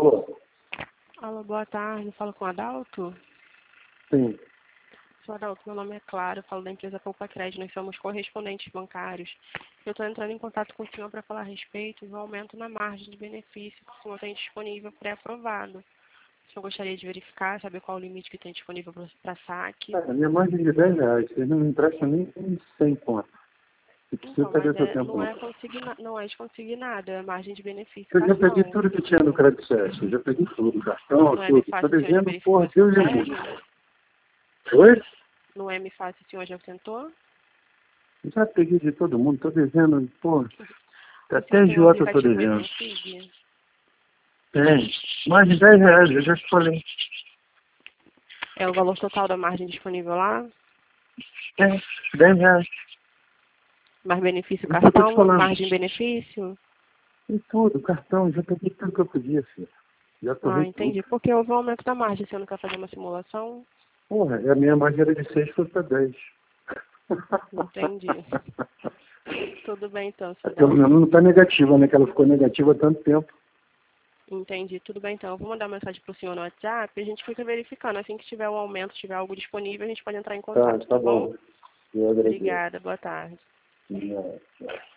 Alô? Alô, boa tarde. Falo com o Adalto? Sim. Sou Adalto, meu nome é Clara, eu falo da empresa Poupa Crédito, nós somos correspondentes bancários. Eu estou entrando em contato com o senhor para falar a respeito do aumento na margem de benefício que o senhor tem disponível pré-aprovado. O senhor gostaria de verificar, saber qual o limite que tem disponível para saque? Cara, minha margem de R$ 10, vocês não me emprestam nem 100 conto. E precisa Então, perder mas seu tempo, não não. é não é desconsignado, é margem de benefício, Eu já peguei cartão. tudo que tinha no Credit Suisse, eu já peguei tudo, cartão, No tudo. Tô M-Fácil o senhor já devendo, verificou porra, essa Deus e vantagem? mundo. Oi? No M-Fácil o senhor já tentou? Já peguei de todo mundo, tô devendo, porra. O Até senhor tem o agiota eu tô aplicativo aí devendo. consigo? Tem. Mais de R$ 10, eu já te falei. É o valor total da margem disponível lá? Tem. R$ 10. Mais benefício Isso que eu tô te cartão, falando. margem benefício? E tudo, cartão, já peguei tudo que eu podia, filho. Já Ah, torrei tudo. entendi. Porque houve um aumento da margem. Você não quer fazer uma simulação? Porra, e a minha margem era de 6, foi para 10. Entendi. Tudo bem então, seu Pelo Adalto. menos não está negativa, né? Que ela ficou negativa há tanto tempo. Entendi. Tudo bem então. Eu vou mandar mensagem pro senhor no WhatsApp e a gente fica verificando. Assim que tiver o aumento, tiver algo disponível, a gente pode entrar em contato, Tá tá bom? bom. Eu agradeço. Obrigada. Boa tarde. Tchau.